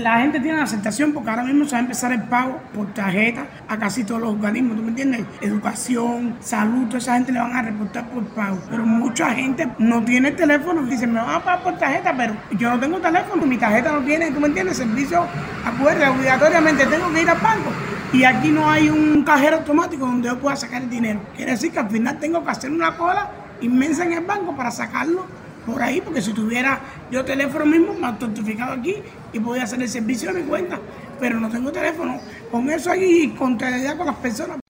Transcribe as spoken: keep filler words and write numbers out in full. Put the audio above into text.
la gente tiene la aceptación porque ahora mismo se va a empezar el pago por tarjeta a casi todos los organismos, ¿tú me entiendes? Educación, salud, toda esa gente le van a reportar por pago. Pero mucha gente no tiene teléfono, dicen, me van a pagar por tarjeta, pero yo no tengo teléfono, mi tarjeta no tiene, ¿tú me entiendes? Servicio, acuérdate, obligatoriamente tengo que ir al banco. Y aquí no hay un cajero automático donde yo pueda sacar el dinero. Quiere decir que al final tengo que hacer una cola inmensa en el banco para sacarlo por ahí, porque si tuviera yo teléfono mismo, me autentificado aquí y podía hacer el servicio de mi cuenta, pero no tengo teléfono. Con eso ahí, con con las personas.